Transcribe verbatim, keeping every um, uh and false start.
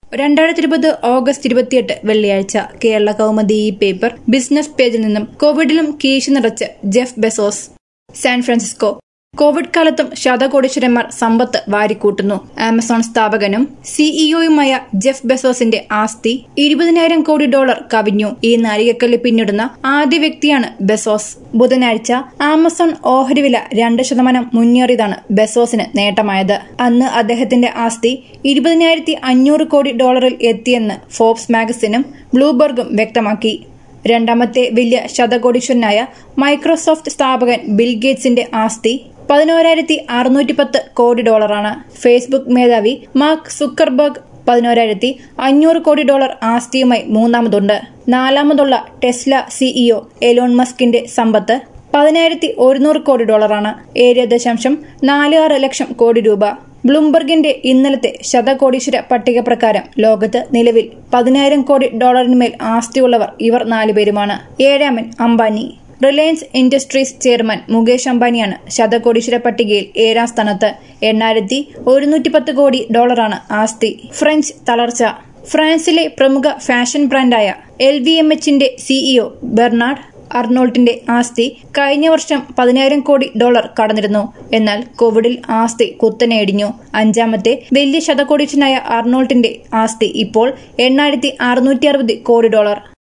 രണ്ടായിരത്തി ഇരുപത് ഓഗസ്റ്റ് ഇരുപത്തിയെട്ട് വെള്ളിയാഴ്ച കേരള കൗമുദി ഈ പേപ്പർ ബിസിനസ് പേജിൽ നിന്നും കോവിഡിലും കീശ നിറച്ച് Jeff Bezos. San Francisco. Covid കാലത്തും ശതകോടീശ്വരന്മാർ സമ്പത്ത് വാരിക്കൂട്ടുന്നു. ആമസോൺ സ്ഥാപകനും സിഇഒയുമായ ജെഫ് ബെസോസിന്റെ ആസ്തി ഇരുപതിനായിരം കോടി ഡോളർ കവിഞ്ഞു. ഈ നാഴികക്കല്ല് പിന്നിടുന്ന ആദ്യ വ്യക്തിയാണ് ബെസോസ്. ബുധനാഴ്ച ആമസോൺ ഓഹരി വില രണ്ട് ശതമാനം മുന്നേറിയതാണ് ബെസോസിന് നേട്ടമായത്. അന്ന് അദ്ദേഹത്തിന്റെ ആസ്തി ഇരുപതിനായിരത്തി അഞ്ഞൂറ് കോടി ഡോളറിൽ എത്തിയെന്ന് ഫോബ്സ് മാഗസിനും ബ്ലൂംബർഗും വ്യക്തമാക്കി. രണ്ടാമത്തെ വലിയ ശതകോടീശ്വരനായ മൈക്രോസോഫ്റ്റ് സ്ഥാപകൻ ബിൽ ഗേറ്റ്സിന്റെ ആസ്തി പതിനോരായിരത്തി അറുന്നൂറ്റി പത്ത് കോടി ഡോളറാണ്. ഫേസ്ബുക്ക് മേധാവി മാർക്ക് സുക്കർബർഗ് പതിനോരായിരത്തി അഞ്ഞൂറ് കോടി ഡോളർ ആസ്തിയുമായി മൂന്നാമതുണ്ട്. നാലാമതുള്ള ടെസ്ല സിഇഒ എലോൺ മസ്കിന്റെ സമ്പത്ത് പതിനായിരത്തി ഒരുന്നൂറ് കോടി ഡോളറാണ്. ഏഴ് ദശാംശം നാല് ആറ് ലക്ഷം കോടി രൂപ. ബ്ലൂംബർഗിന്റെ ഇന്നലത്തെ ശതകോടീശ്വര പട്ടിക പ്രകാരം ലോകത്ത് നിലവിൽ പതിനായിരം കോടി ഡോളറിനുമേൽ ആസ്തിയുള്ളവർ ഇവർ നാലുപേരുമാണ്. ഏഴാമൻ Ambani. Reliance Industries chairman Mukesh അംബാനിയാണ് ശതകോടീശ്വര പട്ടികയിൽ ഏഴാം സ്ഥാനത്ത്. എണ്ണായിരത്തി ഒരുന്നൂറ്റി പത്ത് കോടി ഡോളറാണ് ആസ്തി. ഫ്രഞ്ച് തളർച്ച. ഫ്രാൻസിലെ പ്രമുഖ ഫാഷൻ ബ്രാൻഡായ എൽ വി എം എച്ചിന്റെ സിഇഒ ബെർണാഡ് അർണോൾട്ടിന്റെ ആസ്തി കഴിഞ്ഞ വർഷം പതിനായിരം കോടി ഡോളർ കടന്നിരുന്നു. എന്നാൽ കോവിഡിൽ ആസ്തി കുത്തനെ ഇടിഞ്ഞു. അഞ്ചാമത്തെ വലിയ ശതകോടീശ്വരനായ അർണോൾട്ടിന്റെ ആസ്തി ഇപ്പോൾ എണ്ണായിരത്തി അറുന്നൂറ്റി അറുപത് കോടി ഡോളർ.